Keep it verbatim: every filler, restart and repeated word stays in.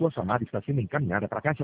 Sua chamada está sendo encaminhada para a caixa